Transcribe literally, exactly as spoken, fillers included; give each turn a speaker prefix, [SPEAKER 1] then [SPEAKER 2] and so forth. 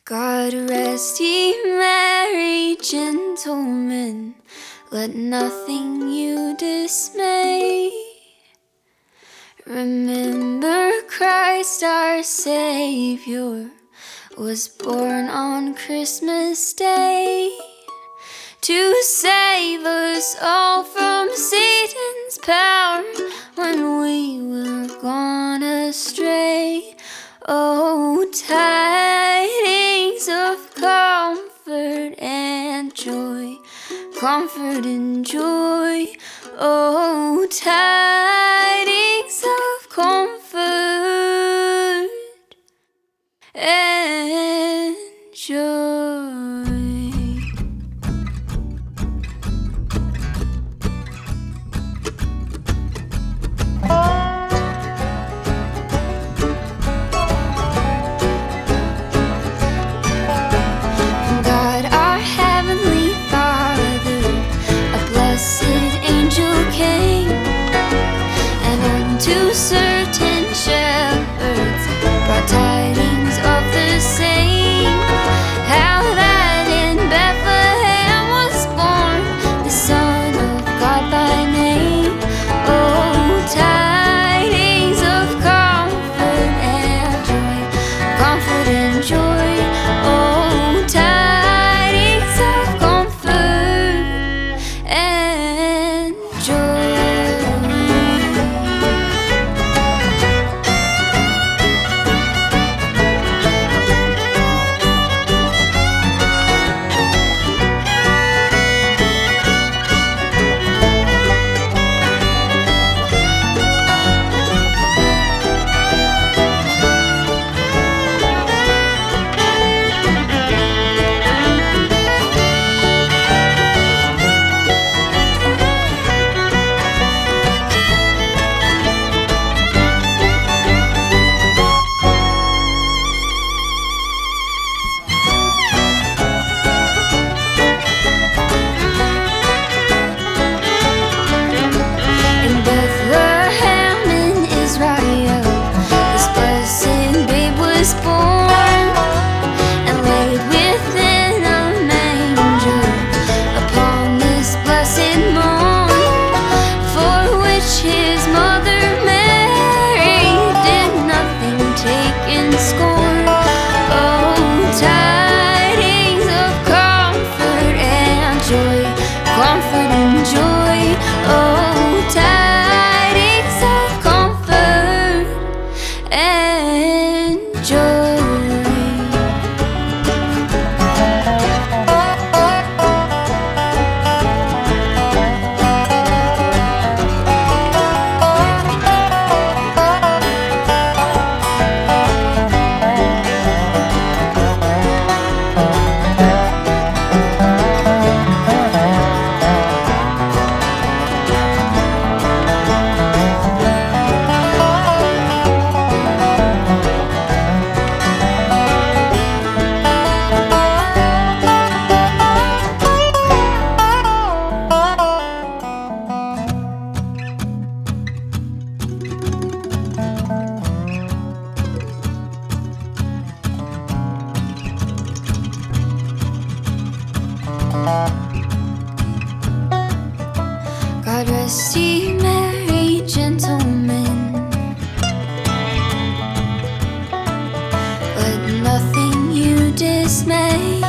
[SPEAKER 1] God rest ye merry gentlemen, let nothing you dismay. Remember Christ our Savior was born on Christmas Day to save us all from Satan's power when we were gone astray. Oh, tidings of comfort and joy, comfort and joy. Oh, tidings of comfort and joy. To certain shepherds brought tidings of the same, how that in Bethlehem was born the Son of God by name. Oh, tidings of comfort and joy, comfort and joy. Oh, tidings of comfort and joy. Comfort and joy, oh, tidings of comfort and joy. God rest ye merry gentlemen, let nothing you dismay.